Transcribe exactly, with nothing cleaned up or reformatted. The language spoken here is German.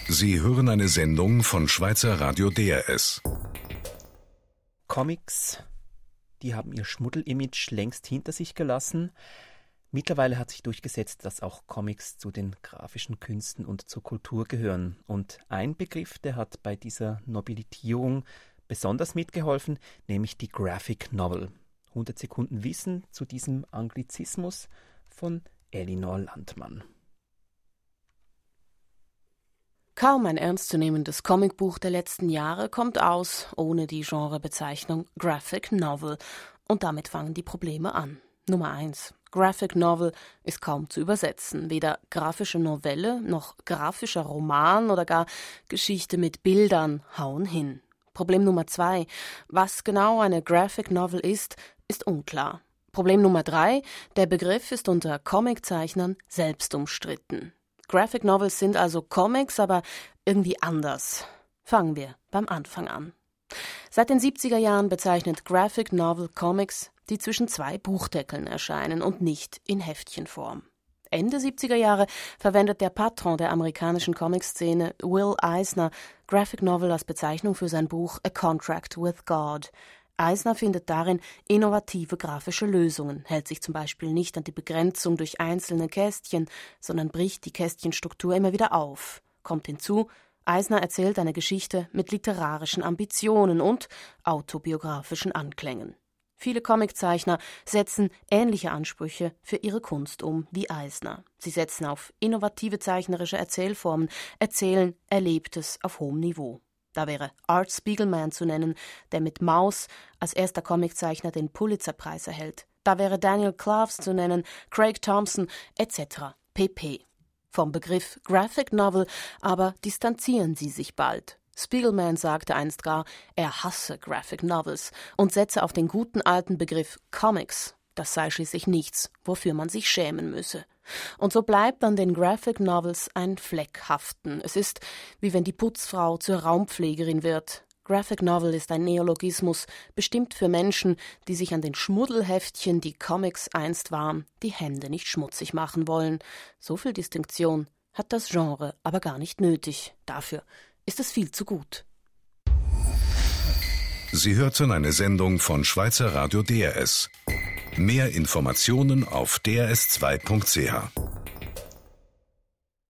Sie hören eine Sendung von Schweizer Radio D R S. Comics, die haben ihr Schmuddel-Image längst hinter sich gelassen. Mittlerweile hat sich durchgesetzt, dass auch Comics zu den grafischen Künsten und zur Kultur gehören. Und ein Begriff, der hat bei dieser Nobilitierung besonders mitgeholfen, nämlich die Graphic Novel. hundert Sekunden Wissen zu diesem Anglizismus von Elinor Landmann. Kaum ein ernstzunehmendes Comicbuch der letzten Jahre kommt aus ohne die Genrebezeichnung Graphic Novel. Und damit fangen die Probleme an. Nummer eins. Graphic Novel ist kaum zu übersetzen. Weder grafische Novelle noch grafischer Roman oder gar Geschichte mit Bildern hauen hin. Problem Nummer zwei. Was genau eine Graphic Novel ist, ist unklar. Problem Nummer drei. Der Begriff ist unter Comiczeichnern selbst umstritten. Graphic Novels sind also Comics, aber irgendwie anders. Fangen wir beim Anfang an. Seit den siebziger Jahren bezeichnet Graphic Novel Comics, die zwischen zwei Buchdeckeln erscheinen und nicht in Heftchenform. Ende siebziger Jahre verwendet der Patron der amerikanischen Comic-Szene, Will Eisner, Graphic Novel als Bezeichnung für sein Buch A Contract with God. Eisner findet darin innovative grafische Lösungen, hält sich zum Beispiel nicht an die Begrenzung durch einzelne Kästchen, sondern bricht die Kästchenstruktur immer wieder auf. Kommt hinzu, Eisner erzählt eine Geschichte mit literarischen Ambitionen und autobiografischen Anklängen. Viele Comiczeichner setzen ähnliche Ansprüche für ihre Kunst um wie Eisner. Sie setzen auf innovative zeichnerische Erzählformen, erzählen Erlebtes auf hohem Niveau. Da wäre Art Spiegelman zu nennen, der mit Maus als erster Comiczeichner den Pulitzer-Preis erhält. Da wäre Daniel Cloves zu nennen, Craig Thompson et cetera pp. Vom Begriff Graphic Novel aber distanzieren sie sich bald. Spiegelman sagte einst gar, er hasse Graphic Novels und setze auf den guten alten Begriff Comics. Das sei schließlich nichts, wofür man sich schämen müsse. Und so bleibt an den Graphic Novels ein Fleck haften. Es ist, wie wenn die Putzfrau zur Raumpflegerin wird. Graphic Novel ist ein Neologismus, bestimmt für Menschen, die sich an den Schmuddelheftchen, die Comics einst waren, die Hände nicht schmutzig machen wollen. So viel Distinktion hat das Genre aber gar nicht nötig. Dafür ist es viel zu gut. Sie hörten eine Sendung von Schweizer Radio D R S. Mehr Informationen auf d r s zwei punkt c h.